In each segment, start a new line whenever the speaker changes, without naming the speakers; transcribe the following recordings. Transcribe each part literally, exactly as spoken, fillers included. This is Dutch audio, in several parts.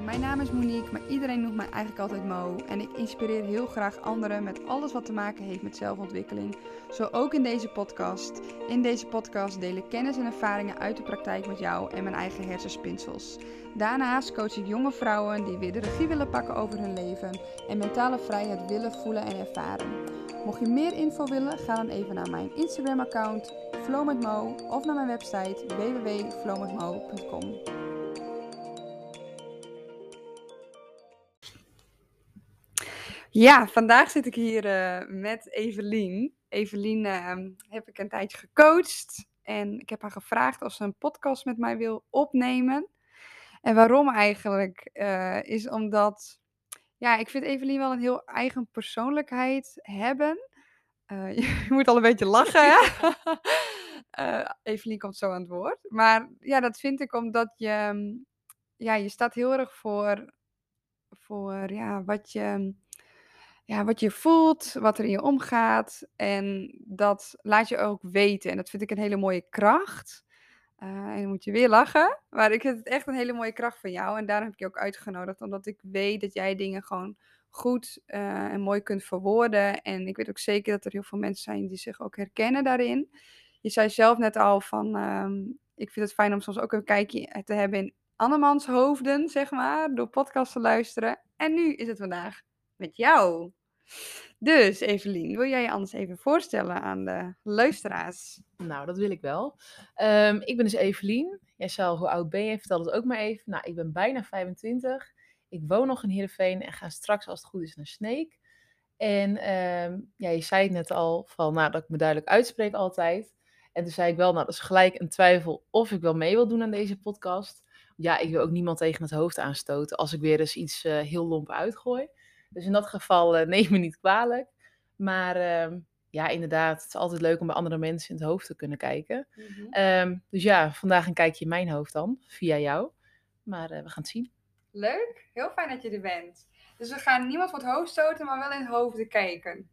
Mijn naam is Monique, maar iedereen noemt mij eigenlijk altijd Mo. En ik inspireer heel graag anderen met alles wat te maken heeft met zelfontwikkeling. Zo ook in deze podcast. In deze podcast deel ik kennis en ervaringen uit de praktijk met jou en mijn eigen hersenspinsels. Daarnaast coach ik jonge vrouwen die weer de regie willen pakken over hun leven en mentale vrijheid willen voelen en ervaren. Mocht je meer info willen, ga dan even naar mijn Instagram account flow met mo of naar mijn website w w w punt flow met mo punt com. Ja, vandaag zit ik hier uh, met Evelien. Evelien uh, heb ik een tijdje gecoacht en ik heb haar gevraagd of ze een podcast met mij wil opnemen. En waarom eigenlijk? Uh, is omdat, ja, ik vind Evelien wel een heel eigen persoonlijkheid hebben. Uh, je moet al een beetje lachen, hè? uh, Evelien komt zo aan het woord. Maar ja, dat vind ik omdat je, ja, je staat heel erg voor, voor ja, wat je... Ja, wat je voelt, wat er in je omgaat. En dat laat je ook weten. En dat vind ik een hele mooie kracht. Uh, en dan moet je weer lachen. Maar ik vind het echt een hele mooie kracht van jou. En daarom heb ik je ook uitgenodigd. Omdat ik weet dat jij dingen gewoon goed uh, en mooi kunt verwoorden. En ik weet ook zeker dat er heel veel mensen zijn die zich ook herkennen daarin. Je zei zelf net al van... Um, ik vind het fijn om soms ook een kijkje te hebben in andermans hoofden, zeg maar. Door podcasts te luisteren. En nu is het vandaag met jou. Dus Evelien, wil jij je anders even voorstellen aan de luisteraars?
Nou, dat wil ik wel. Um, ik ben dus Evelien. Jij zei al, hoe oud ben je? Vertel het ook maar even. Nou, ik ben bijna vijfentwintig. Ik woon nog in Heerenveen en ga straks, als het goed is, naar Sneek. En um, ja, je zei het net al, van, nou, dat ik me duidelijk uitspreek altijd. En toen zei ik wel, nou, dat is gelijk een twijfel of ik wel mee wil doen aan deze podcast. Ja, ik wil ook niemand tegen het hoofd aanstoten als ik weer eens iets uh, heel lomp uitgooi. Dus in dat geval uh, neem me niet kwalijk. Maar... Um, Ja, inderdaad. Het is altijd leuk om bij andere mensen in het hoofd te kunnen kijken.
Mm-hmm.
Um, dus ja, vandaag een kijkje in mijn hoofd dan, via jou. Maar uh, we gaan het zien.
Leuk. Heel fijn dat je er bent. Dus we gaan niemand voor het hoofd stoten, maar wel in het hoofd kijken.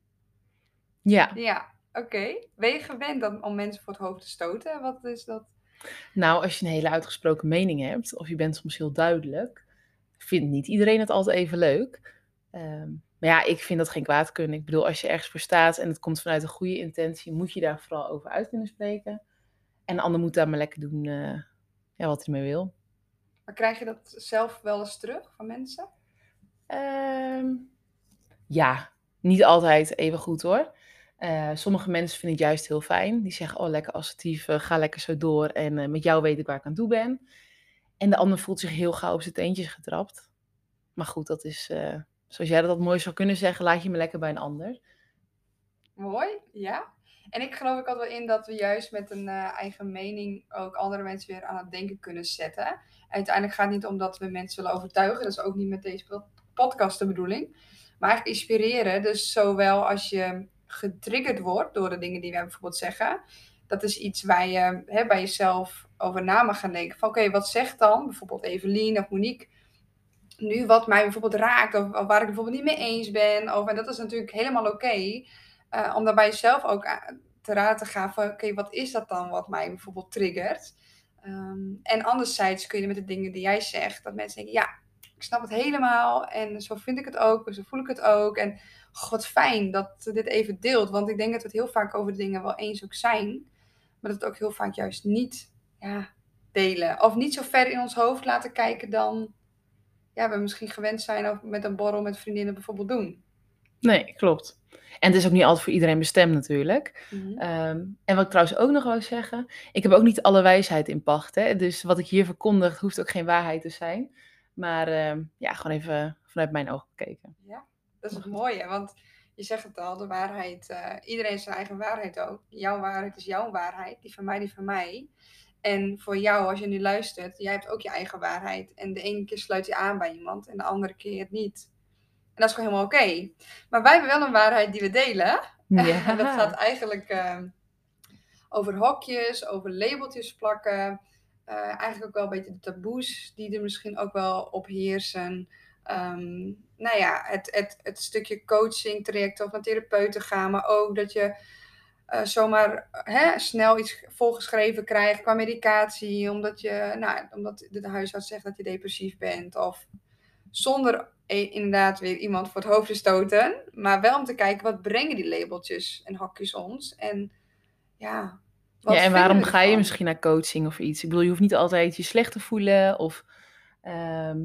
Ja.
Ja, oké. Okay. Ben je gewend dan om mensen voor het hoofd te stoten? Wat is dat?
Nou, als je een hele uitgesproken mening hebt, of je bent soms heel duidelijk, vindt niet iedereen het altijd even leuk. Um, maar ja, ik vind dat geen kwaad kunnen. Ik bedoel, als je ergens voor staat en het komt vanuit een goede intentie, moet je daar vooral over uit kunnen spreken. En de ander moet daar maar lekker doen uh, ja, wat hij mee wil.
Maar krijg je dat zelf wel eens terug van mensen?
Um, ja, niet altijd even goed hoor. Uh, sommige mensen vinden het juist heel fijn. Die zeggen, oh lekker assertief, uh, ga lekker zo door en uh, met jou weet ik waar ik aan toe ben. En de ander voelt zich heel gauw op zijn teentjes getrapt. Maar goed, dat is, uh, zoals jij dat mooi zou kunnen zeggen, laat je me lekker bij een ander.
Mooi, ja. En ik geloof ook altijd wel in dat we juist met een uh, eigen mening ook andere mensen weer aan het denken kunnen zetten. En uiteindelijk gaat het niet om dat we mensen willen overtuigen. Dat is ook niet met deze podcast de bedoeling. Maar eigenlijk inspireren. Dus zowel als je getriggerd wordt door de dingen die wij bijvoorbeeld zeggen. Dat is iets waar je hè, bij jezelf over na mag gaan denken. Van oké, okay, wat zegt dan bijvoorbeeld Evelien of Monique nu wat mij bijvoorbeeld raakt. Of, of waar ik bijvoorbeeld niet mee eens ben. Of, en dat is natuurlijk helemaal oké. Okay. Uh, om daar bij jezelf ook te raden te gaan van oké, okay, wat is dat dan wat mij bijvoorbeeld triggert? Um, en anderzijds kun je met de dingen die jij zegt, dat mensen denken, ja, ik snap het helemaal en zo vind ik het ook, zo voel ik het ook. En goh, wat fijn dat je dit even deelt, want ik denk dat we het heel vaak over de dingen wel eens ook zijn, maar dat het ook heel vaak juist niet ja, delen. Of niet zo ver in ons hoofd laten kijken dan ja, we misschien gewend zijn of met een borrel met vriendinnen bijvoorbeeld doen.
Nee, klopt. En het is ook niet altijd voor iedereen bestemd natuurlijk.
Mm-hmm.
Um, en wat ik trouwens ook nog wil zeggen, ik heb ook niet alle wijsheid in pacht. Hè? Dus wat ik hier verkondig, hoeft ook geen waarheid te zijn. Maar um, ja, gewoon even vanuit mijn ogen bekeken.
Ja, dat is het mooie, want je zegt het al, de waarheid, uh, iedereen heeft zijn eigen waarheid ook. Jouw waarheid is jouw waarheid, die van mij, die van mij. En voor jou, als je nu luistert, jij hebt ook je eigen waarheid. En de ene keer sluit je aan bij iemand en de andere keer niet. En dat is gewoon helemaal oké. Okay. Maar wij hebben wel een waarheid die we delen.
Ja.
En dat gaat eigenlijk uh, over hokjes, over labeltjes plakken. Uh, eigenlijk ook wel een beetje de taboes die er misschien ook wel op heersen. Um, nou ja, het, het, het stukje coaching traject of naar therapeuten gaan. Maar ook dat je uh, zomaar hè, snel iets volgeschreven krijgt qua medicatie. Omdat, je, nou, omdat de huisarts zegt dat je depressief bent. Of Zonder eh, inderdaad weer iemand voor het hoofd te stoten. Maar wel om te kijken, wat brengen die labeltjes en hokjes ons? En ja,
Ja,
wat
en
vinden
waarom
we
ga je
ervan?
misschien naar coaching of iets? Ik bedoel, je hoeft niet altijd je slecht te voelen of... ehm,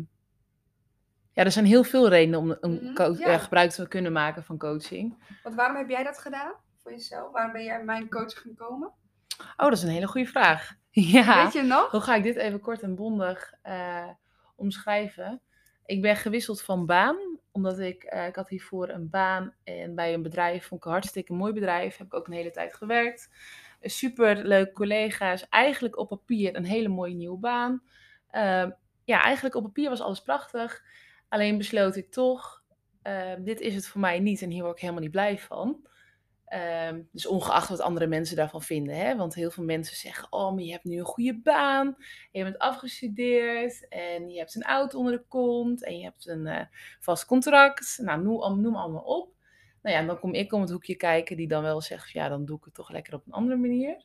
ja, er zijn heel veel redenen om, om
Mhm,
co-
ja.
eh, gebruik te kunnen maken van coaching.
Want waarom heb jij dat gedaan voor jezelf? Waarom ben jij mijn coach gekomen?
Oh, dat is een hele goede vraag. Ja,
Weet je nog?
hoe ga ik dit even kort en bondig eh, omschrijven? Ik ben gewisseld van baan, omdat ik, eh, ik had hiervoor een baan en bij een bedrijf, vond ik een hartstikke mooi bedrijf, heb ik ook een hele tijd gewerkt. Super leuke collega's, eigenlijk op papier een hele mooie nieuwe baan. Uh, ja, eigenlijk op papier was alles prachtig, alleen besloot ik toch, uh, dit is het voor mij niet en hier word ik helemaal niet blij van. Um, dus ongeacht wat andere mensen daarvan vinden. Hè? Want heel veel mensen zeggen, oh, maar je hebt nu een goede baan. Je bent afgestudeerd en je hebt een auto onder de kont. En je hebt een uh, vast contract. Nou, noem, noem allemaal op. Nou ja, dan kom ik om het hoekje kijken die dan wel zegt, ja, dan doe ik het toch lekker op een andere manier.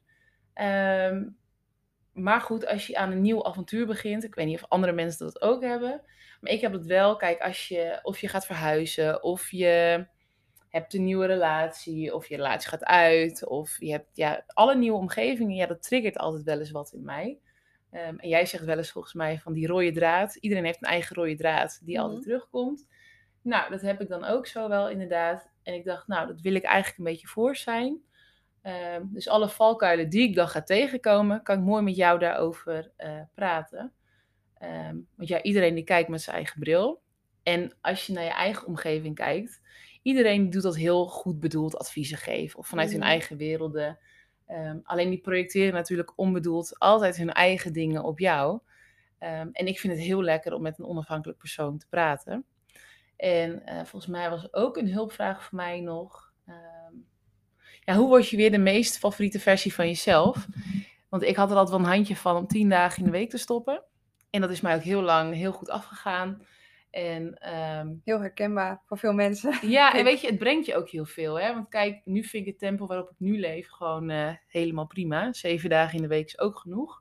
Um, maar goed, als je aan een nieuw avontuur begint, ik weet niet of andere mensen dat ook hebben. Maar ik heb het wel, kijk, als je, of je gaat verhuizen, of je... hebt een nieuwe relatie, of je relatie gaat uit, of je hebt ja, alle nieuwe omgevingen, ja, dat triggert altijd wel eens wat in mij. Um, en jij zegt wel eens volgens mij van die rode draad. Iedereen heeft een eigen rode draad die
Mhm.
altijd terugkomt. Nou, dat heb ik dan ook zo wel inderdaad. En ik dacht, nou, dat wil ik eigenlijk een beetje voor zijn. Um, dus alle valkuilen die ik dan ga tegenkomen, kan ik mooi met jou daarover uh, praten. Um, want ja, iedereen die kijkt met zijn eigen bril. En als je naar je eigen omgeving kijkt, iedereen doet dat heel goed bedoeld adviezen geven. Of vanuit
Mhm.
hun eigen werelden. Um, alleen die projecteren natuurlijk onbedoeld altijd hun eigen dingen op jou. Um, en ik vind het heel lekker om met een onafhankelijk persoon te praten. En uh, volgens mij was ook een hulpvraag voor mij nog. Um, ja, hoe word je weer de meest favoriete versie van jezelf? Want ik had er altijd wel een handje van om tien dagen in de week te stoppen. En dat is mij ook heel lang heel goed afgegaan. En, um,
heel herkenbaar voor veel mensen.
Ja, en weet je, het brengt je ook heel veel. Hè? Want kijk, nu vind ik het tempo waarop ik nu leef gewoon uh, helemaal prima. Zeven dagen in de week is ook genoeg.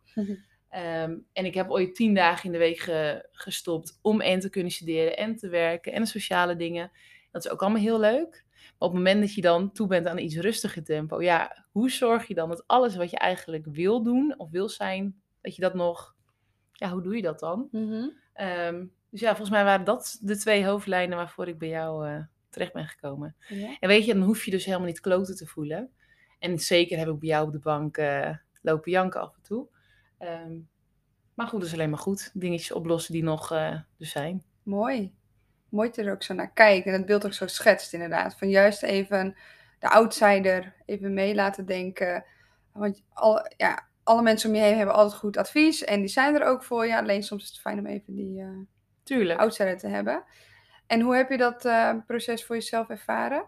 um, en ik heb ooit tien dagen in de week ge- gestopt om en te kunnen studeren en te werken en de sociale dingen. Dat is ook allemaal heel leuk. Maar op het moment dat je dan toe bent aan een iets rustiger tempo, ja, hoe zorg je dan dat alles wat je eigenlijk wil doen of wil zijn, dat je dat nog, ja, hoe doe je dat dan?
Mm-hmm.
Um, dus ja, volgens mij waren dat de twee hoofdlijnen waarvoor ik bij jou uh, terecht ben gekomen.
Ja.
En weet je, dan hoef je dus helemaal niet kloten te voelen. En zeker heb ik bij jou op de bank uh, lopen janken af en toe. Um, maar goed, dat is alleen maar goed. Dingetjes oplossen die nog uh, er zijn.
Mooi. Mooi dat je er ook zo naar kijkt. En het beeld ook zo schetst inderdaad. Van juist even de outsider even mee laten denken. Want al, ja, alle mensen om je heen hebben altijd goed advies. En die zijn er ook voor je. Alleen soms is het fijn om even die uh,
Tuurlijk.
outsider te hebben. En hoe heb je dat uh, proces voor jezelf ervaren?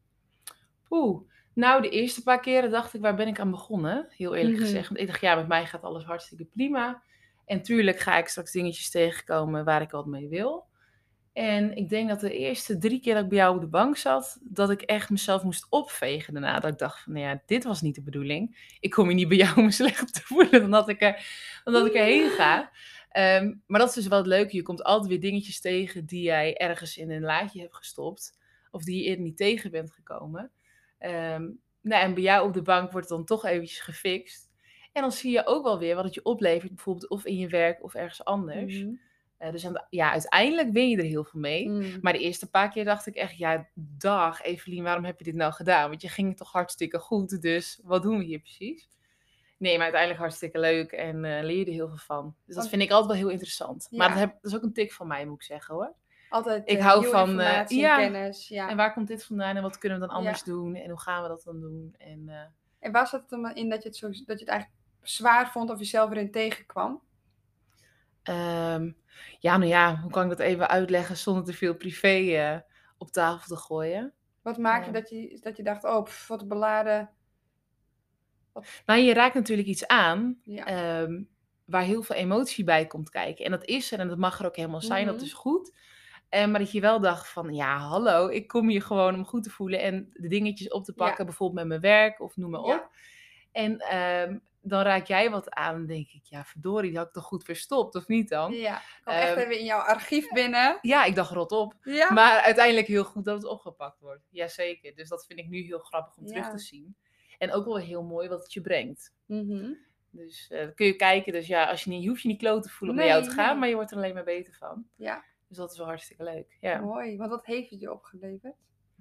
Oeh. Nou, de eerste paar keren dacht ik, waar ben ik aan begonnen? Heel eerlijk mm-hmm. gezegd. Want ik dacht, ja, met mij gaat alles hartstikke prima. En tuurlijk ga ik straks dingetjes tegenkomen waar ik wat mee wil. En ik denk dat de eerste drie keer dat ik bij jou op de bank zat, dat ik echt mezelf moest opvegen daarna. Dat ik dacht van, nou ja, dit was niet de bedoeling. Ik kom hier niet bij jou om me slecht te voelen, dan dat ik, er, dan dat ik erheen ga. Um, maar dat is dus wel het leuke. Je komt altijd weer dingetjes tegen die jij ergens in een laadje hebt gestopt. Of die je eerder niet tegen bent gekomen. Um, nou, en bij jou op de bank wordt het dan toch eventjes gefixt. En dan zie je ook wel weer wat het je oplevert, bijvoorbeeld of in je werk of ergens anders. Mm-hmm. Uh, dus aan, ja, uiteindelijk win je er heel veel mee. Mm. Maar de eerste paar keer dacht ik echt, ja, dag Evelien, waarom heb je dit nou gedaan? Want je ging toch hartstikke goed, dus wat doen we hier precies? Nee, maar uiteindelijk hartstikke leuk en uh, leer je er heel veel van. Dus dat vind ik altijd wel heel interessant. Ja. Maar dat, heb, dat is ook een tik van mij, moet ik zeggen hoor.
Altijd uh, ik hou van informatie uh, ja, en kennis. Ja.
En waar komt dit vandaan en wat kunnen we dan anders ja. doen? En hoe gaan we dat dan doen? En, uh,
en waar zat het dan in dat je het, zo, dat je het eigenlijk zwaar vond of jezelf erin tegenkwam?
Um, ja, nou ja, hoe kan ik dat even uitleggen zonder te veel privé uh, op tafel te gooien?
Wat maakte uh, dat, je, dat je dacht, oh, pff, wat beladen?
Wat... Nou, je raakt natuurlijk iets aan ja. um, waar heel veel emotie bij komt kijken. En dat is er en dat mag er ook helemaal zijn, mm-hmm. dat is goed. Uh, maar dat je wel dacht van, ja, hallo, ik kom hier gewoon om goed te voelen en de dingetjes op te pakken, ja. bijvoorbeeld met mijn werk of noem maar ja. op. En um, dan raak jij wat aan en denk ik, ja verdorie, die had ik toch goed verstopt, of niet dan?
Ja, kwam echt
Ehm,
even in jouw archief binnen.
ja, ik dacht rot op.
Ja.
Maar uiteindelijk heel goed dat het opgepakt wordt. Jazeker. Dus dat vind ik nu heel grappig om terug te
Ja.
zien. En ook wel heel mooi wat het je brengt.
Mhm.
Dus eh, dan kun je kijken. Dus ja, als je, niet, je hoeft je niet kloot te voelen om naar
Nee,
jou te gaan,
nee.
maar je wordt er alleen maar beter van.
Ja,
Dus dat is wel hartstikke leuk. Ja.
mooi. Want wat heeft het je opgeleverd?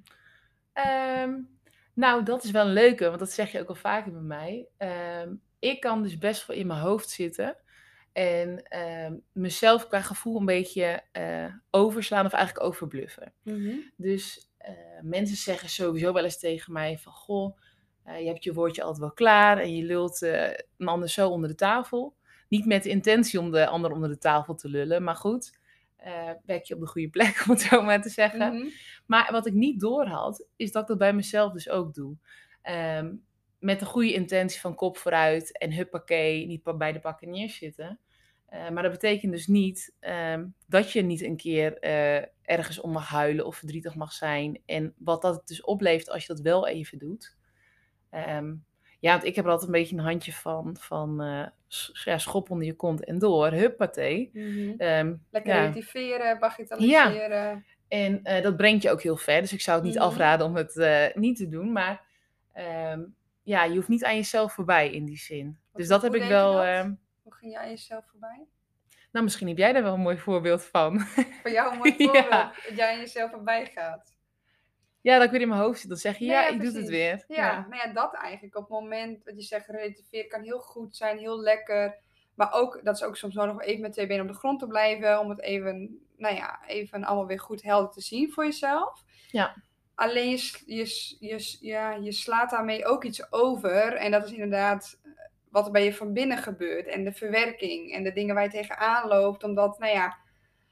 Ehm, nou, dat is wel een leuke, want dat zeg je ook al vaker bij mij. Ehm, ik kan dus best wel in mijn hoofd zitten en ehm, mezelf qua gevoel een beetje eh, overslaan of eigenlijk overbluffen.
Mhm.
Dus eh, mensen zeggen sowieso wel eens tegen mij van, goh, eh, je hebt je woordje altijd wel klaar en je lult eh, een ander zo onder de tafel. Niet met de intentie om de ander onder de tafel te lullen, maar goed, eh werk je op de goede plek, om het zo maar te zeggen.
Mhm.
Maar wat ik niet doorhad, is dat ik dat bij mezelf dus ook doe. Ehm, met een goede intentie van kop vooruit en huppakee, niet pa- bij de pakken neerzitten. Eh, maar dat betekent dus niet ehm, dat je niet een keer eh, ergens om mag huilen of verdrietig mag zijn. En wat dat dus oplevert als je dat wel even doet. Ehm, ja, want ik heb er altijd een beetje een handje van, van eh, s- ja, schop onder je kont en door, huppatee.
Mhm.
Ehm,
Lekker
ja.
relativeren, bagatelliseren.
En eh, dat brengt je ook heel ver. Dus ik zou het niet
Mhm.
afraden om het eh, niet te doen. Maar ehm, ja, je hoeft niet aan jezelf voorbij in die zin. Dus dat
hoe
heb ik
deed je
wel...
dat?
ehm,
Hoe ging jij jezelf voorbij?
nou, misschien heb jij daar wel een mooi voorbeeld van.
Voor jou een mooi
Ja.
voorbeeld dat jij aan jezelf voorbij gaat.
Ja, dat ik weer in mijn hoofd zit. Dan zeg je,
Nee,
ja,
ja,
ik doe het
precies.
weer.
Ja,
Ja.
nou ja, dat eigenlijk. Op het moment dat je zegt relativeren kan heel goed zijn, heel lekker. Maar ook, dat is ook soms nodig om even met twee benen op de grond te blijven. Om het even, nou ja, even allemaal weer goed helder te zien voor jezelf.
Ja.
Alleen je, s- je, s- je, s- ja, je slaat daarmee ook iets over. En dat is inderdaad eh, wat er bij je van binnen gebeurt. En de verwerking en de dingen waar je tegenaan loopt. Omdat, nou ja,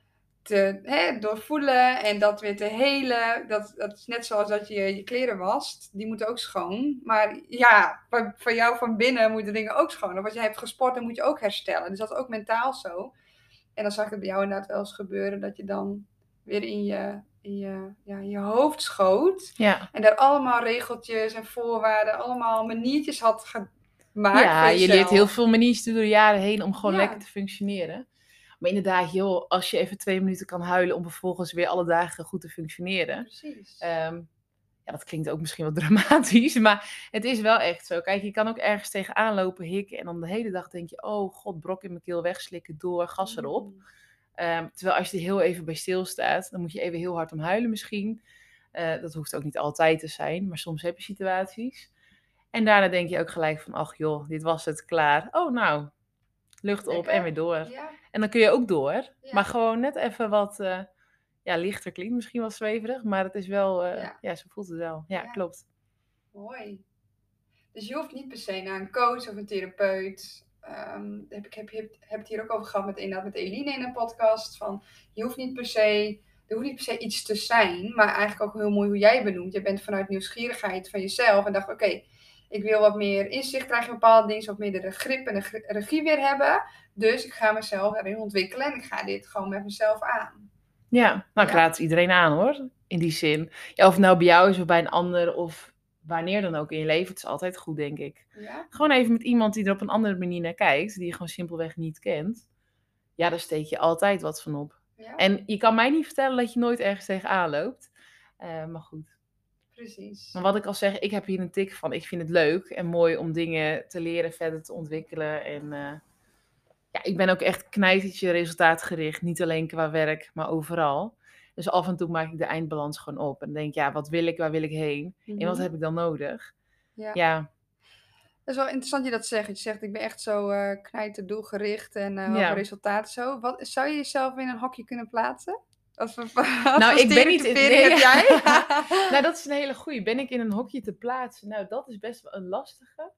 te hè, doorvoelen en dat weer te helen. Dat, dat is net zoals dat je je kleren wast. Die moeten ook schoon. Maar ja, voor, voor jou van binnen moeten dingen ook schoon. Of als je hebt gesport, dan moet je ook herstellen. Dus dat is ook mentaal zo. En dan zag ik het bij jou inderdaad wel eens gebeuren dat je dan weer in je, in je, ja, in je hoofd schoot.
Ja.
En daar allemaal regeltjes en voorwaarden, allemaal maniertjes had gemaakt
Ja,
voor
je
jezelf.
leert heel veel manieren door de jaren heen om gewoon
Ja.
lekker te functioneren. Maar inderdaad, joh, als je even twee minuten kan huilen om vervolgens weer alle dagen goed te functioneren.
Precies.
Ehm, ja, dat klinkt ook misschien wat dramatisch, maar het is wel echt zo. Kijk, je kan ook ergens tegenaan lopen, hikken en dan de hele dag denk je, oh god, brok in mijn keel wegslikken, door, gas erop.
Mm.
Ehm, terwijl als je er heel even bij stilstaat, dan moet je even heel hard om huilen misschien. Eh, dat hoeft ook niet altijd te zijn, maar soms heb je situaties. En daarna denk je ook gelijk van, ach joh, dit was het, klaar. Oh nou, lucht op
Lekker.
en weer door.
Ja.
En dan kun je ook door,
Ja.
maar gewoon net even wat eh, ja, lichter klinkt, misschien wel zweverig, maar het is wel, eh,
Ja.
ja, zo voelt het wel. Ja,
Ja.
klopt.
Mooi. Dus je hoeft niet per se naar een coach of een therapeut. Ehm, heb ik heb, heb, heb het hier ook over gehad met, inderdaad met Eline in een podcast. Van, je hoeft niet per se, er hoeft niet per se iets te zijn. Maar eigenlijk ook heel mooi hoe jij benoemt. Je bent vanuit nieuwsgierigheid van jezelf. En dacht, oké, okay, ik wil wat meer inzicht krijgen in bepaalde dingen. Wat meer de grip en de regie weer hebben. Dus ik ga mezelf erin ontwikkelen. En ik ga dit gewoon met mezelf aan.
Ja, nou ik
Ja.
raad het iedereen aan hoor, in die zin. Ja, of het nou bij jou is of bij een ander of wanneer dan ook in je leven, het is altijd goed denk ik.
Ja?
Gewoon even met iemand die er op een andere manier naar kijkt, die je gewoon simpelweg niet kent. Ja, daar steek je altijd wat van op.
Ja?
En je kan mij niet vertellen dat je nooit ergens tegenaan loopt. Uh, maar goed.
Precies.
Maar wat ik al zeg, ik heb hier een tik van. Ik vind het leuk en mooi om dingen te leren, verder te ontwikkelen. En uh, ja, ik ben ook echt knijtertje resultaatgericht. Niet alleen qua werk, maar overal. Dus af en toe maak ik de eindbalans gewoon op. En denk, ja, wat wil ik, waar wil ik heen? Mm-hmm. En wat heb ik dan nodig?
Ja.
ja.
Dat is wel interessant je dat zegt. Je zegt, ik ben echt zo uh, knijter doelgericht en uh,
ja.
resultaten zo. Wat, zou je jezelf in een hokje kunnen plaatsen? Als we, als
nou,
we
ik ben niet in...
Nee, heb jij?
nou, dat is een hele goeie. Ben ik in een hokje te plaatsen? Nou, dat is best wel een lastige.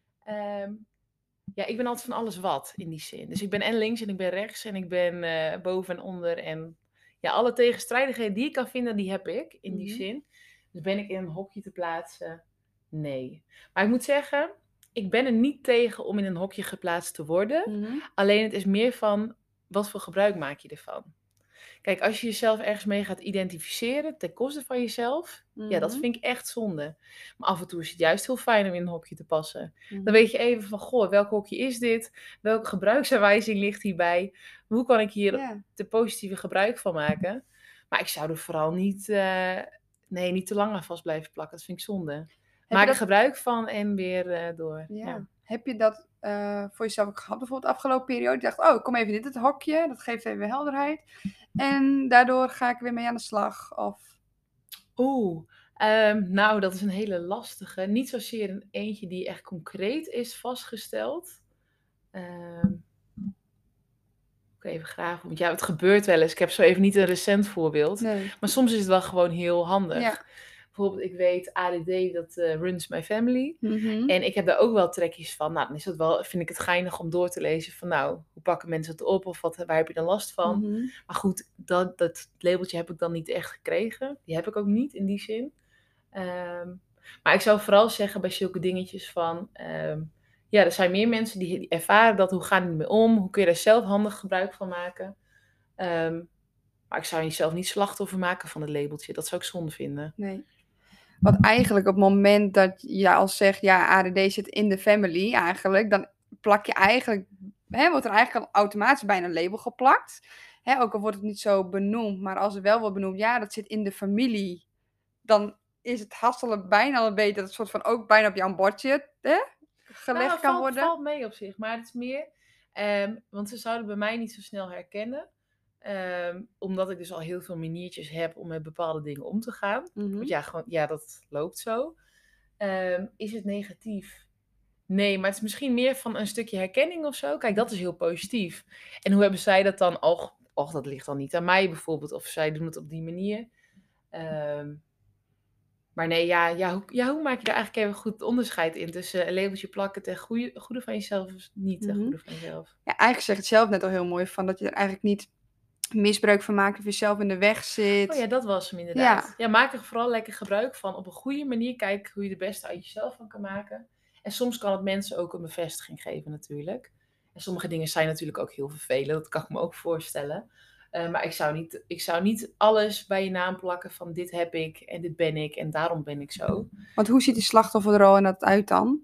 Um, ja, ik ben altijd van alles wat, in die zin. Dus ik ben en links en ik ben rechts en ik ben uh, boven en onder. En ja, alle tegenstrijdigheden die ik kan vinden, die heb ik, in die mm-hmm. zin. Dus ben ik in een hokje te plaatsen? Nee. Maar ik moet zeggen, ik ben er niet tegen om in een hokje geplaatst te worden.
Mm-hmm.
Alleen het is meer van, wat voor gebruik maak je ervan? Kijk, als je jezelf ergens mee gaat identificeren ten koste van jezelf, ja, dat
Mhm.
vind ik echt zonde. Maar af en toe is het juist heel fijn om in een hokje te passen. Dan
Mhm.
weet je even van, goh, welk hokje is dit? Welke gebruiksaanwijzing ligt hierbij? Hoe kan ik hier
Ja.
de positieve gebruik van maken? Maar ik zou er vooral niet, eh, nee, niet te lang aan vast blijven plakken. Dat vind ik zonde.
Heb je
Maak er
dat
gebruik van en weer eh, door. Ja.
ja. Heb je dat, eh, voor jezelf ook gehad bijvoorbeeld de afgelopen periode? Je dacht: "Oh, ik kom even in dit hokje, dat geeft even helderheid en daardoor ga ik weer mee aan de slag." Of
Oeh, ehm, nou, dat is een hele lastige. Niet zozeer een eentje die echt concreet is vastgesteld. Ehm, moet ik even graven. Want ja, het gebeurt wel eens. Ik heb zo even niet een recent voorbeeld.
nee.
Maar soms is het wel gewoon heel handig.
Ja.
Bijvoorbeeld, ik weet A D D, dat eh, runs my family.
Mhm.
En ik heb daar ook wel trekjes van. Nou, dan is dat wel, vind ik het geinig om door te lezen van, nou, hoe pakken mensen het op? Of wat, waar heb je dan last van?
Mhm.
Maar goed, dat, dat labeltje heb ik dan niet echt gekregen. Die heb ik ook niet in die zin. Ehm, maar ik zou vooral zeggen bij zulke dingetjes van, ehm, ja, er zijn meer mensen die, die ervaren dat. Hoe gaan die ermee om? Hoe kun je daar zelf handig gebruik van maken? Ehm, maar ik zou jezelf niet slachtoffer maken van het labeltje. Dat zou ik zonde vinden.
Nee. Want eigenlijk op het moment dat je al zegt, ja, A D D zit in de family eigenlijk, dan plak je eigenlijk, hè, wordt er eigenlijk al automatisch bijna een label geplakt. Hè, ook al wordt het niet zo benoemd, maar als er wel wordt benoemd, ja, dat zit in de familie, dan is het hasselen bijna al een beetje dat het soort van ook bijna op jouw bordje, hè, gelegd
Nou,
kan
valt,
worden.
valt mee op zich, maar het is meer, ehm, want ze zouden bij mij niet zo snel herkennen. Ehm, omdat ik dus al heel veel maniertjes heb om met bepaalde dingen om te gaan.
Mhm.
Want ja, gewoon, ja, dat loopt zo. Ehm, is het negatief? Nee, maar het is misschien meer van een stukje herkenning of zo. Kijk, dat is heel positief. En hoe hebben zij dat dan? Och, och dat ligt dan niet aan mij bijvoorbeeld. Of zij doen het op die manier. Ehm, maar nee, ja, ja, hoe, ja, hoe maak je er eigenlijk even goed het onderscheid in tussen een labeltje plakken ten goede, goede van jezelf of niet ten
Mhm.
goede van jezelf?
Ja, eigenlijk zeg je het zelf net al heel mooi van dat je er eigenlijk niet misbruik van maakt of jezelf in de weg zit.
Oh ja, dat was hem inderdaad.
Ja.
Ja, maak er vooral lekker gebruik van. Op een goede manier kijk hoe je de beste uit jezelf van kan maken. En soms kan het mensen ook een bevestiging geven natuurlijk. En sommige dingen zijn natuurlijk ook heel vervelend. Dat kan ik me ook voorstellen. Uh, maar ik zou, niet, ik zou niet alles bij je naam plakken van dit heb ik en dit ben ik en daarom ben ik zo.
Want hoe ziet die slachtofferrol en dat uit dan?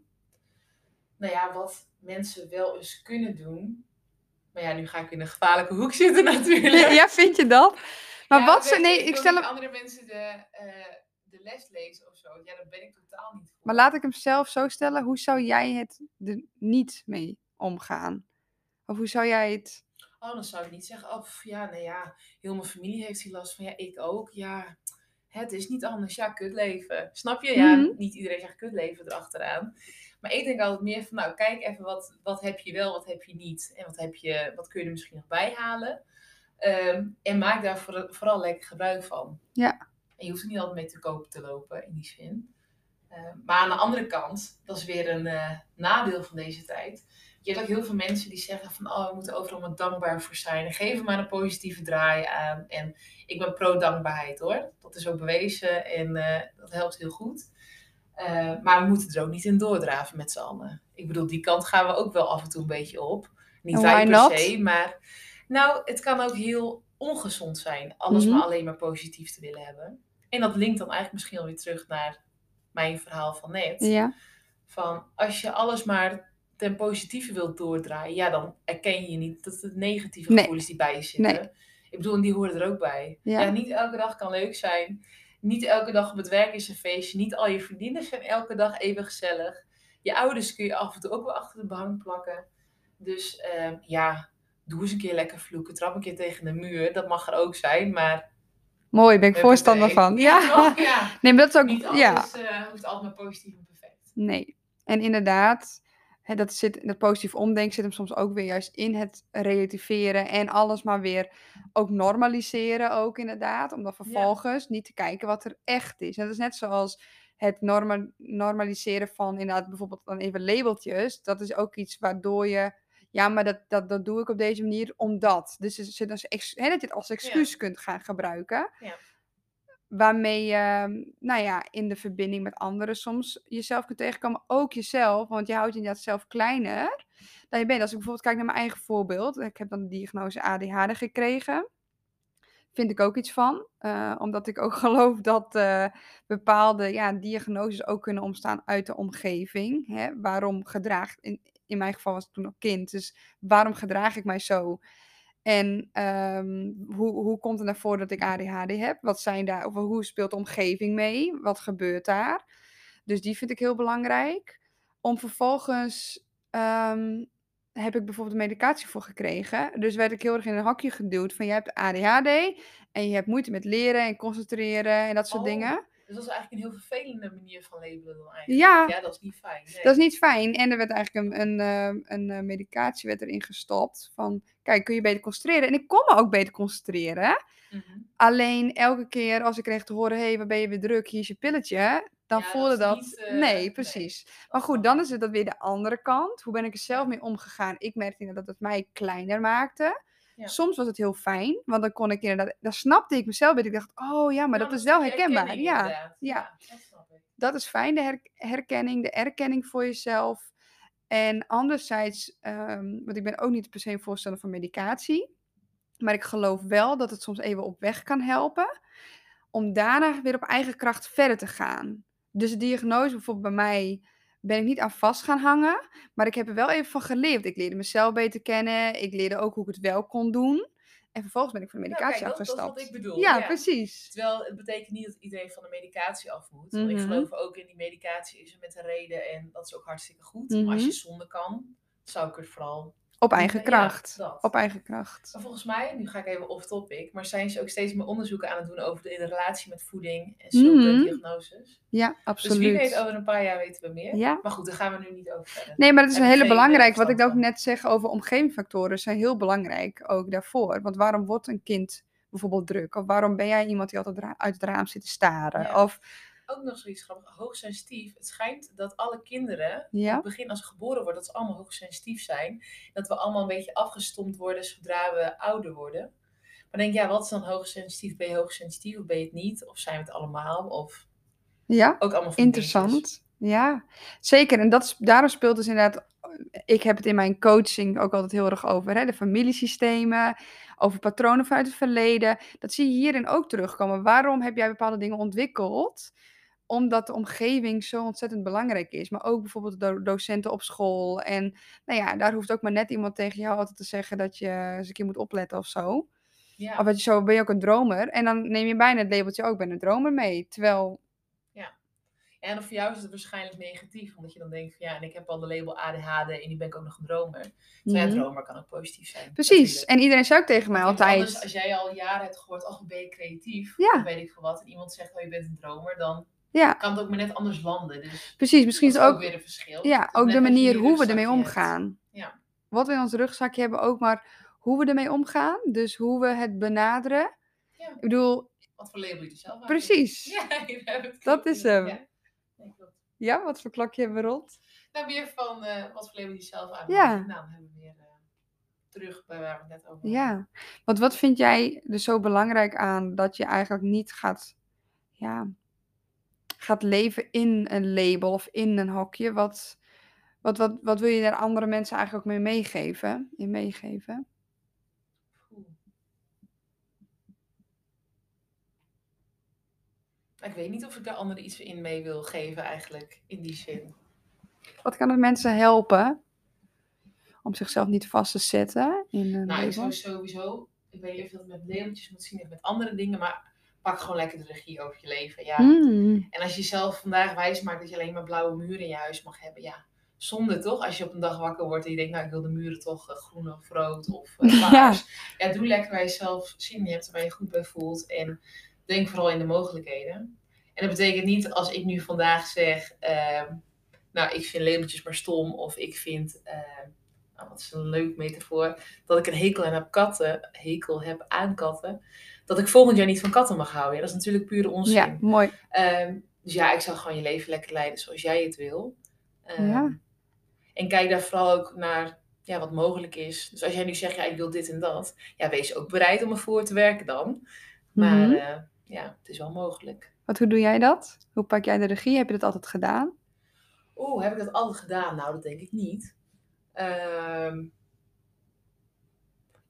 Nou ja, wat mensen wel eens kunnen doen. Maar ja, nu ga ik in een gevaarlijke hoek zitten natuurlijk.
Ja, vind je dat? Maar
Ja,
wat
weet
ze... Nee,
je,
ik
wil
stel
niet
hem...
andere mensen de, uh, de les lezen of zo. Ja, daar ben ik totaal niet voor.
Maar laat ik hem zelf zo stellen. Hoe zou jij het er niet mee omgaan? Of hoe zou jij het...
Oh, dan zou ik niet zeggen, oh ja, nee ja, heel mijn familie heeft hier last van. Ja, ik ook. Ja, het is niet anders. Ja, kutleven. Snap je? Ja,
Mhm.
niet iedereen zegt kutleven erachteraan. Maar ik denk altijd meer van, nou, kijk even wat, wat heb je wel, wat heb je niet. En wat, heb je, wat kun je er misschien nog bij halen. Um, en maak daar voor, vooral lekker gebruik van.
Ja.
En je hoeft er niet altijd mee te koop te lopen, in die zin. Uh, maar aan de andere kant, dat is weer een uh, nadeel van deze tijd. Je hebt ook heel veel mensen die zeggen van, oh, we moeten overal maar dankbaar voor zijn. En geef er maar een positieve draai aan. En ik ben pro-dankbaarheid hoor. Dat is ook bewezen en uh, dat helpt heel goed. Uh, maar we moeten er ook niet in doordraven met z'n allen. Ik bedoel, die kant gaan we ook wel af en toe een beetje op. Niet
En
wij
why
per
not?
se, maar nou, het kan ook heel ongezond zijn. Alles
Mhm.
maar alleen maar positief te willen hebben. En dat linkt dan eigenlijk misschien alweer terug naar mijn verhaal van net.
Ja.
Van als je alles maar ten positieve wilt doordraaien, ja, dan erken je niet dat het negatieve
Nee.
gevoelens die bij je zitten.
Nee.
Ik bedoel, en die horen er ook bij.
Ja.
Ja, niet elke dag kan leuk zijn. Niet elke dag op het werk is een feestje. Niet al je vriendinnen zijn elke dag even gezellig. Je ouders kun je af en toe ook wel achter de behang plakken. Dus uh, ja, doe eens een keer lekker vloeken. Trap een keer tegen de muur. Dat mag er ook zijn, maar...
Mooi, ben ik voorstander van.
Ja,
Ja.
toch? Ja.
Nee, maar dat is ook...
Niet alles
ja.
uh, hoeft altijd maar positief en perfect.
Nee. En inderdaad, hè, dat, zit, dat positief omdenken zit hem soms ook weer juist in het relativeren en alles maar weer ook normaliseren ook inderdaad. Om dan vervolgens ja. niet te kijken wat er echt is. En dat is net zoals het norma- normaliseren van inderdaad bijvoorbeeld dan even labeltjes. Dat is ook iets waardoor je, ja, maar dat, dat, dat doe ik op deze manier omdat. Dus er zit als ex- hè, dat je het als excuus ja. kunt gaan gebruiken.
Ja.
Waarmee je, nou ja, in de verbinding met anderen soms jezelf kunt tegenkomen. Ook jezelf, want je houdt je inderdaad zelf kleiner dan je bent. Als ik bijvoorbeeld kijk naar mijn eigen voorbeeld. Ik heb dan de diagnose A D H D gekregen. vind ik ook iets van. Uh, omdat ik ook geloof dat uh, bepaalde ja, diagnoses ook kunnen ontstaan uit de omgeving. Hè? Waarom gedraag... In, in mijn geval was ik toen nog kind. Dus waarom gedraag ik mij zo? En um, hoe, hoe komt het naar voren dat ik A D H D heb? Wat zijn daar, of hoe speelt de omgeving mee? Wat gebeurt daar? Dus die vind ik heel belangrijk. Om vervolgens um, heb ik bijvoorbeeld medicatie voor gekregen. Dus werd ik heel erg in een hakje geduwd van je hebt A D H D en je hebt moeite met leren en concentreren en dat soort
Oh,
dingen.
dus dat is eigenlijk een heel vervelende manier van labelen dan eigenlijk.
Ja,
ja dat is niet fijn. Nee.
Dat is niet fijn. En er werd eigenlijk een, een, een, een medicatie werd erin gestopt. Van, kijk, kun je beter concentreren? En ik kon me ook beter concentreren.
Mm-hmm.
Alleen elke keer als ik kreeg te horen, hé, hey, waar ben je weer druk? Hier is je pilletje. Dan
ja,
voelde dat...
dat... Niet, uh,
nee, precies. Nee, maar goed, dan is het dat weer de andere kant. Hoe ben ik er zelf ja. mee omgegaan? Ik merkte dat het mij kleiner maakte. Ja. Soms was het heel fijn, want dan kon ik inderdaad... Dan snapte ik mezelf beter. Ik dacht, oh ja, maar nou, dat, dat is wel herkenbaar. Ja, ja. ja, dat snap ik. Dat is fijn, de her- herkenning, de erkenning voor jezelf. En anderzijds, um, want ik ben ook niet per se een voorstander van medicatie. Maar ik geloof wel dat het soms even op weg kan helpen. Om daarna weer op eigen kracht verder te gaan. Dus de diagnose bijvoorbeeld bij mij ben ik niet aan vast gaan hangen. Maar ik heb er wel even van geleerd. Ik leerde mezelf beter kennen. Ik leerde ook hoe ik het wel kon doen. En vervolgens ben ik van de medicatie
nou, kijk,
afgestapt.
Dat is wat ik bedoel.
Ja,
ja,
precies.
Terwijl het betekent niet dat iedereen van de medicatie af moet.
Mm-hmm.
Want ik geloof ook in die medicatie is er met een reden. En dat is ook hartstikke goed.
Mm-hmm.
Maar als je zonder kan, zou ik het vooral...
Op eigen kracht.
Ja, dat.
Op eigen kracht.
Maar volgens mij, nu ga ik even off topic, maar zijn ze ook steeds meer onderzoeken aan het doen over de, de relatie met voeding en zulke mm-hmm. diagnoses?
Ja, absoluut.
Dus wie weet, over een paar jaar weten we meer.
Ja.
Maar goed, daar gaan we nu niet over verder.
Nee, maar dat is
Heb
een hele belangrijk. Wat ik ook
van.
net zeg over omgevingsfactoren zijn heel belangrijk ook daarvoor. Want waarom wordt een kind bijvoorbeeld druk? Of waarom ben jij iemand die altijd ra- uit het raam zit te staren?
Ja.
Of...
Ook nog zoiets grappigs, hoogsensitief. Het schijnt dat alle kinderen,
ja?
in het begin als ze geboren worden, dat ze allemaal hoogsensitief zijn. Dat we allemaal een beetje afgestompt worden zodra we ouder worden. Maar denk ja, wat is dan hoogsensitief? Ben je hoogsensitief of ben je het niet? Of zijn we het allemaal? Of...
Ja,
ook allemaal van
interessant.
dingetjes.
Ja, zeker. En dat is, daarom speelt dus inderdaad... Ik heb het in mijn coaching ook altijd heel erg over. Hè? De familiesystemen, over patronen vanuit het verleden. Dat zie je hierin ook terugkomen. Waarom heb jij bepaalde dingen ontwikkeld? Omdat de omgeving zo ontzettend belangrijk is. Maar ook bijvoorbeeld de docenten op school. En nou ja, daar hoeft ook maar net iemand tegen jou altijd te zeggen dat je eens een keer moet opletten of zo.
Ja.
Of dat je zo, ben je ook een dromer? En dan neem je bijna het labeltje ook, ik ben een dromer mee. Terwijl...
Ja. En voor jou is het waarschijnlijk negatief. Omdat je dan denkt van ja, en ik heb al de label A D H D en nu ben ik ook nog een dromer. Terwijl mm-hmm. een dromer kan ook positief zijn.
Precies.
Natuurlijk.
En iedereen zei ook tegen mij
want
altijd...
Anders, als jij al jaren hebt gehoord, oh ben je creatief,
ja.
of weet ik veel wat. En iemand zegt, oh je bent een dromer, dan
ja.
kan het ook maar net anders landen. Dus
precies, misschien
is
is het ook,
ook weer een verschil.
Ja, ook
net
de manier hoe we ermee
hebt.
omgaan.
Ja.
Wat we in ons rugzakje hebben ook, maar hoe we ermee omgaan. Dus hoe we het benaderen.
Ja.
Ik bedoel...
Wat voor label je er zelf aan?
Precies.
Ja, je hebt het
dat is hem.
Ja. Nee, klopt.
Ja, wat voor klokje hebben we rond?
Nou, weer van uh, wat voor label je zelf aan.
Ja.
Nou, dan hebben we weer uh, terug bij waar we het net over hadden.
Ja, want wat vind jij er zo belangrijk aan dat je eigenlijk niet gaat, ja, gaat leven in een label of in een hokje? Wat, wat, wat, wat wil je daar andere mensen eigenlijk ook mee meegeven? In meegeven?
Ik weet niet of ik daar anderen iets in mee wil geven eigenlijk, in die zin.
Wat kan het mensen helpen om zichzelf niet vast te zetten in een
nou,
label?
Ik zou sowieso, ik weet niet of je dat met labeltjes moet zien of met andere dingen, maar pak gewoon lekker de regie over je leven. Ja.
Mm.
En als je jezelf vandaag wijs maakt dat je alleen maar blauwe muren in je huis mag hebben, ja, zonde toch? Als je op een dag wakker wordt en je denkt, nou ik wil de muren toch uh, groen of rood of uh, paars. Ja. ja, doe lekker waar je zelf zin in hebt, waar je goed bij voelt en denk vooral in de mogelijkheden. En dat betekent niet als ik nu vandaag zeg, uh, nou ik vind labeltjes maar stom of ik vind, uh, nou, wat is een leuk metafoor, dat ik een hekel aan heb katten, hekel heb aan katten, dat ik volgend jaar niet van katten mag houden. Ja, dat is natuurlijk pure onzin.
Ja, mooi.
Um, dus ja, ik zou gewoon je leven lekker leiden zoals jij het wil. Um,
ja.
En kijk daar vooral ook naar ja, wat mogelijk is. Dus als jij nu zegt, ja ik wil dit en dat, ja wees ook bereid om ervoor te werken dan. Maar mm-hmm. uh, ja, het is wel mogelijk.
Wat, hoe doe jij dat? Hoe pak jij de regie? Heb je dat altijd gedaan?
Oeh, heb ik dat altijd gedaan? Nou, dat denk ik niet. Um,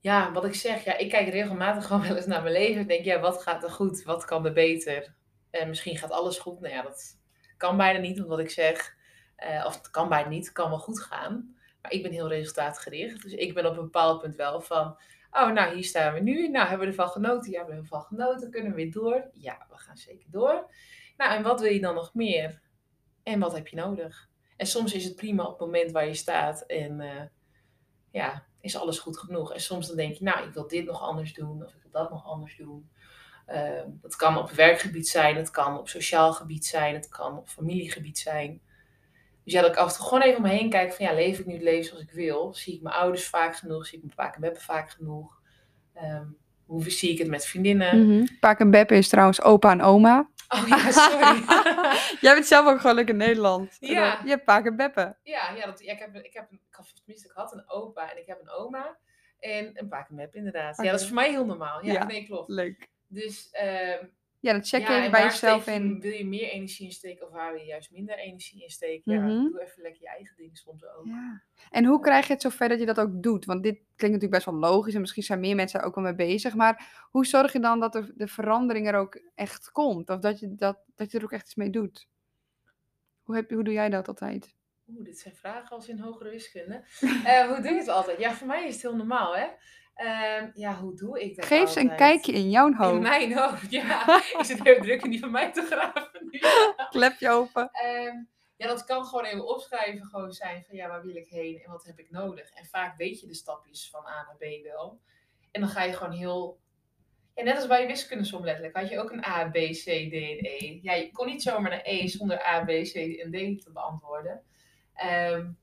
Ja, wat ik zeg, ja, ik kijk regelmatig gewoon wel eens naar mijn leven en denk, ja, wat gaat er goed? Wat kan er beter? En misschien gaat alles goed. Nou ja, dat kan bijna niet, want wat ik zeg, eh, of het kan bijna niet, het kan wel goed gaan. Maar ik ben heel resultaatgericht. Dus ik ben op een bepaald punt wel van, oh, nou, hier staan we nu. Nou, hebben we ervan genoten? Ja, we hebben ervan genoten. Kunnen we weer door? Ja, we gaan zeker door. Nou, en wat wil je dan nog meer? En wat heb je nodig? En soms is het prima op het moment waar je staat en eh, ja, is alles goed genoeg. En soms dan denk je, nou, ik wil dit nog anders doen of ik wil dat nog anders doen. Uh, dat kan op werkgebied zijn, het kan op sociaal gebied zijn, het kan op familiegebied zijn. Dus ja, dat ik af en toe gewoon even om me heen kijk van ja, leef ik nu het leven zoals ik wil? Zie ik mijn ouders vaak genoeg? Zie ik mijn paak en beppen vaak genoeg? Um, hoe zie ik het met vriendinnen?
Mm-hmm. Paak en beppen is trouwens opa en oma.
Oh ja, sorry.
Jij bent zelf ook gewoon lekker in Nederland.
Ja.
Je hebt paak en beppen.
Ja, ja, dat, ja ik, heb, ik, heb, ik, had, tenminste, ik had een opa en ik heb een oma. En een paak en beppen inderdaad. Okay. Ja, dat is voor mij heel normaal. Ja, ja, nee, klopt.
Leuk.
Dus um,
ja, dan check je ja, even bij jezelf
je,
in.
Wil je meer energie insteken of waar wil je juist minder energie insteken? Mm-hmm. Ja, doe even lekker je eigen dingen soms ook.
Ja. En hoe krijg je het zover dat je dat ook doet? Want dit klinkt natuurlijk best wel logisch en misschien zijn meer mensen daar ook wel mee bezig. Maar hoe zorg je dan dat de, de verandering er ook echt komt? Of dat je, dat, dat je er ook echt iets mee doet? Hoe, heb, hoe doe jij dat altijd?
Oeh, dit zijn vragen als in hogere wiskunde. uh, hoe doe je het altijd? Ja, voor mij is het heel normaal, hè? Uh, ja, hoe doe ik dat
Geef
altijd?
ze een kijkje in jouw hoofd.
In mijn hoofd, ja. Ik zit heel druk in die van mij te graven nu.
Klep je open.
Uh, ja, dat kan gewoon even opschrijven gewoon zijn van ja, waar wil ik heen en wat heb ik nodig? En vaak weet je de stapjes van A naar B wel. En dan ga je gewoon heel... Ja, net als bij je wiskundesom letterlijk had je ook een A, B, C, D en E. Ja, je kon niet zomaar naar E zonder A, B, C en D te beantwoorden. Um,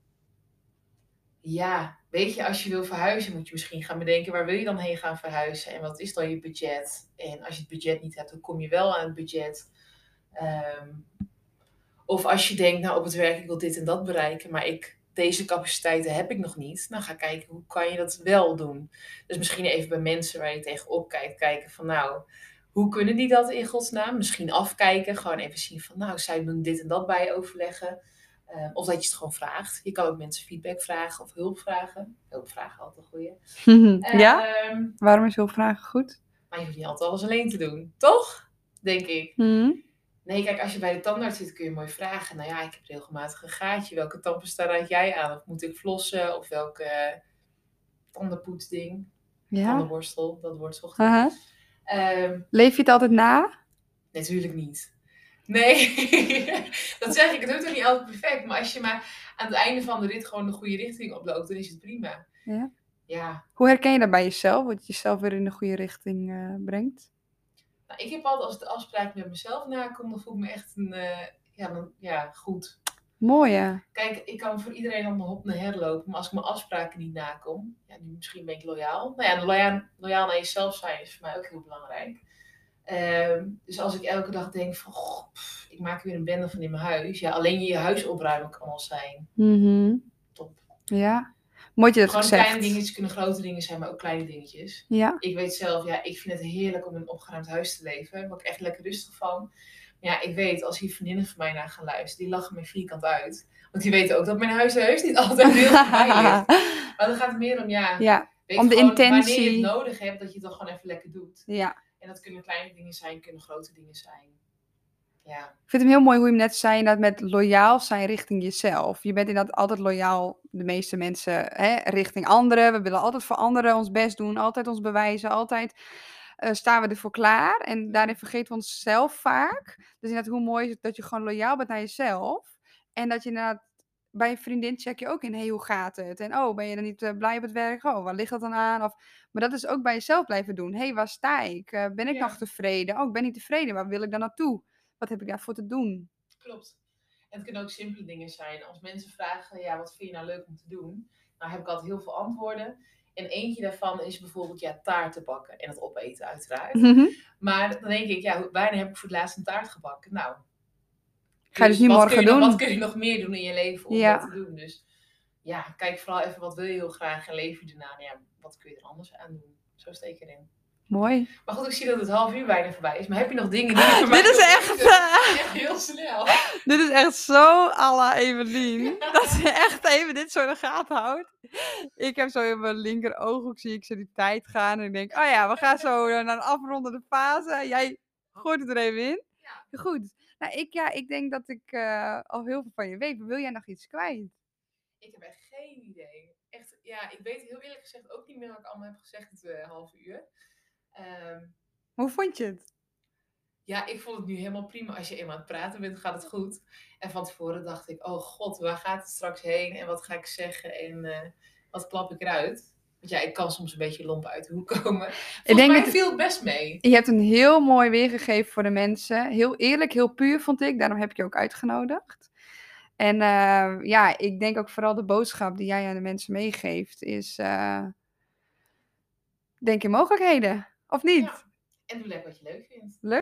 ja, weet je, als je wil verhuizen moet je misschien gaan bedenken waar wil je dan heen gaan verhuizen en wat is dan je budget? En als je het budget niet hebt, dan kom je wel aan het budget. Um, of als je denkt, nou op het werk ik wil dit en dat bereiken, maar ik, deze capaciteiten heb ik nog niet. Dan ga kijken, hoe kan je dat wel doen? Dus misschien even bij mensen waar je tegenop kijkt, kijken van nou, hoe kunnen die dat in godsnaam? Misschien afkijken, gewoon even zien van nou, zij doen dit en dat bij je overleggen. Um, of dat je het gewoon vraagt. Je kan ook mensen feedback vragen of hulp vragen. Hulp vragen altijd een goeie.
Ja? Um, Waarom is hulp vragen goed?
Maar je hoeft niet altijd alles alleen te doen. Toch? Denk ik.
Hmm.
Nee, kijk, als je bij de tandarts zit kun je mooi vragen. Nou ja, ik heb regelmatig een gaatje. Welke tandpasta raad jij aan? Of moet ik flossen? Of welke uh, tandenpoetsding? Ja. Tandenborstel, dat wordt zo goed.
Uh-huh. Um, Leef je het altijd na?
Natuurlijk niet. Nee, dat zeg ik. Het doet er niet altijd perfect. Maar als je maar aan het einde van de rit gewoon de goede richting oploopt, dan is het prima.
Ja.
Ja.
Hoe herken je dat bij jezelf? Wat je jezelf weer in de goede richting uh, brengt?
Nou, ik heb altijd, als ik de afspraak met mezelf nakom, dan voel ik me echt een, uh, ja, dan, ja, goed.
Mooi, ja.
Kijk, ik kan voor iedereen op mijn hop naar her lopen, maar als ik mijn afspraken niet nakom, ja, nu misschien ben ik loyaal. Nou ja, loyaal, loyaal naar jezelf zijn is voor mij ook heel belangrijk. Uh, dus als ik elke dag denk van, goh, pff, ik maak weer een bende van in mijn huis. Ja, alleen je huis opruimen kan al zijn.
Mm-hmm.
Top.
Ja. Mooi je dat
Gewoon
gezegd.
Kleine dingetjes kunnen grote dingen zijn, maar ook kleine dingetjes.
Ja.
Ik weet zelf, ja, ik vind het heerlijk om in een opgeruimd huis te leven. Daar word ik echt lekker rustig van. Maar ja, ik weet, als hier vriendinnen van mij naar gaan luisteren, die lachen me vierkant uit. Want die weten ook dat mijn huis heus niet altijd heel goed bij ligt. Maar dan gaat het meer om, ja,
ja.
weet
om de
gewoon,
intentie.
Wanneer je het nodig hebt, dat je het dan gewoon even lekker doet.
Ja.
En dat kunnen kleine dingen zijn, kunnen grote dingen zijn. Ja.
Ik vind het heel mooi hoe je hem net zei, dat met loyaal zijn richting jezelf. Je bent inderdaad altijd loyaal, de meeste mensen, hè, richting anderen. We willen altijd voor anderen ons best doen, altijd ons bewijzen, altijd uh, staan we ervoor klaar. En daarin vergeten we onszelf vaak. Dus inderdaad, hoe mooi is het dat je gewoon loyaal bent naar jezelf. En dat je inderdaad, bij een vriendin check je ook in, hé, hey, hoe gaat het? En oh, ben je dan niet uh, blij op het werk? Oh, waar ligt dat dan aan? Of, maar dat is ook bij jezelf blijven doen. Hé, hey, waar sta ik? Uh, ben ik ja. nog tevreden? Oh, ik ben niet tevreden, waar wil ik dan naartoe? Wat heb ik daarvoor te doen?
Klopt. En het kunnen ook simpele dingen zijn. Als mensen vragen, ja, wat vind je nou leuk om te doen? Nou heb ik altijd heel veel antwoorden. En eentje daarvan is bijvoorbeeld, ja, taarten bakken. En het opeten uiteraard.
Mm-hmm.
Maar dan denk ik, ja, wanneer heb ik voor het laatst een taart gebakken? Nou.
Ga je dus, dus niet morgen
doen?
Nog,
wat kun je nog meer doen in je leven om ja. dat te doen? Dus ja, kijk vooral even, wat wil je heel graag en leef je erna? Ja, wat kun je er anders aan doen? Zo steek ik erin.
Mooi.
Maar goed, ik zie dat het half uur bijna voorbij is. Maar heb je nog dingen die je voor mij
Dit is
wilt
echt,
weten?
eh,
Echt heel snel.
dit is echt zo à la Evelien. Dat ze echt even dit zo in de gaten houdt. Ik heb zo in mijn linker ooghoek zie ik zo die tijd gaan. En ik denk, oh ja, we gaan zo eh, naar een afrondende fase. Jij gooit het er even in.
Ja.
Goed. Nou, ik, ja, ik denk dat ik eh, al heel veel van je weet. Maar wil jij nog iets kwijt?
Ik heb echt geen idee. Echt, ja, ik weet heel eerlijk gezegd ook niet meer wat ik allemaal heb gezegd het uh, half uur. Ehm,
Hoe vond je het?
ja, ik vond het nu helemaal prima. Als je eenmaal aan het praten bent, gaat het goed. En van tevoren dacht ik, oh god, waar gaat het straks heen? En wat ga ik zeggen? En uh, wat klap ik eruit? Want ja, ik kan soms een beetje lomp uit de hoek komen. Volgens
Ik denk
mij
dat-
viel het best mee.
Je hebt een heel mooi weergegeven voor de mensen. Heel eerlijk, heel puur vond ik. Daarom heb ik je ook uitgenodigd. En eh, ja, ik denk ook vooral de boodschap die jij aan de mensen meegeeft is... eh, denk in mogelijkheden. Of niet?
Ja. En doe lekker wat je leuk vindt.
Leuk.